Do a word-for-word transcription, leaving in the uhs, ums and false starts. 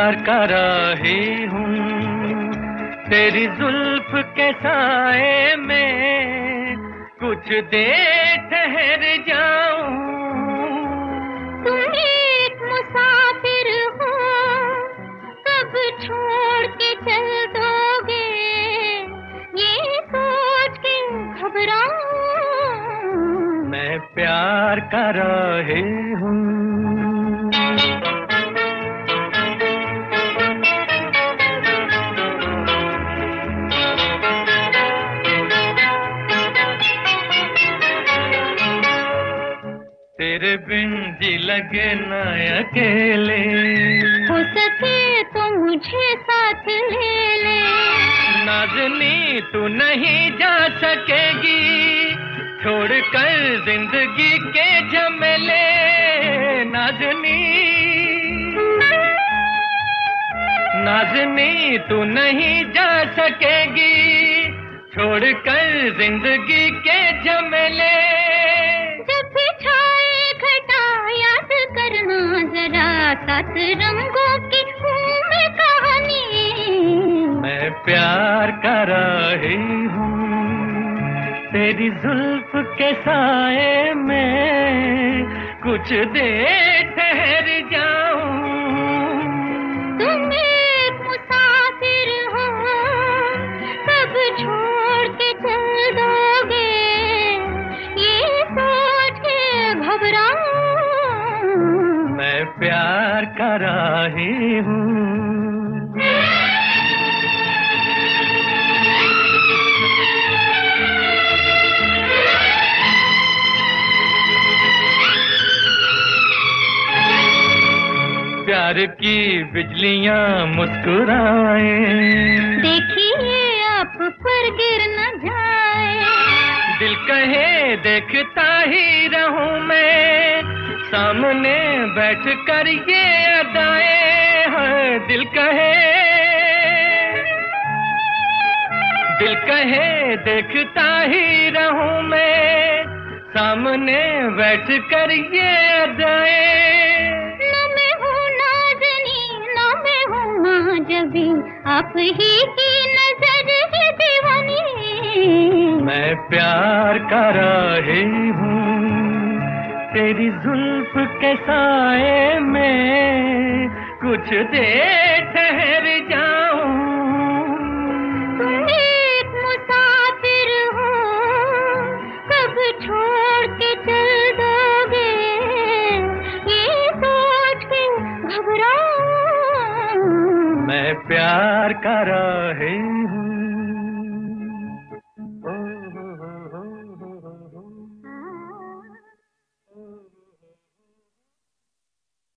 प्यार का राही हूँ, तेरी जुल्फ के साए में कुछ देर ठहर जाऊं। तुम एक मुसाफिर हो, कब छोड़ के चल दोगे, ये सोच के घबराऊं। मैं प्यार का राही हूँ। तेरे बिन जी लगे न अकेले, हो सके तो मुझे साथ ले ले। नाज़नी तू नहीं जा सकेगी छोड़ कर जिंदगी के झमेले। नाज़नी नाज़नी तू नहीं जा सकेगी छोड़ कर जिंदगी के झमेले। जब भी छाए घटा याद करना जरा, सात रंगों की में कहानी। मैं प्यार का राही हूँ, तेरी जुल्फ के साए में कुछ देर ठहर जाऊं। तुम एक मुसाफिर हो, कब छोड़ के चल दोगे, ये सोच के घबराऊं। मैं प्यार का राही हूँ। प्यार की बिजलियां मुस्कुराए, देखिए आप पर गिर न जाए। दिल कहे देखता ही रहूं मैं, सामने बैठ कर ये अदाएं हैं। दिल कहे दिल कहे देखता ही रहूं मैं, सामने बैठ कर ये अदाएं। जबी आप ही की नजर है दीवानी। मैं प्यार का राही हूँ, तेरी जुल्फ के साए में कुछ देर ठहर जाऊं। तुम एक मुसाफिर हो, कब छोड़ के चल दोगे, ये सोच के घबराऊं। मैं प्यार का राही हूँ।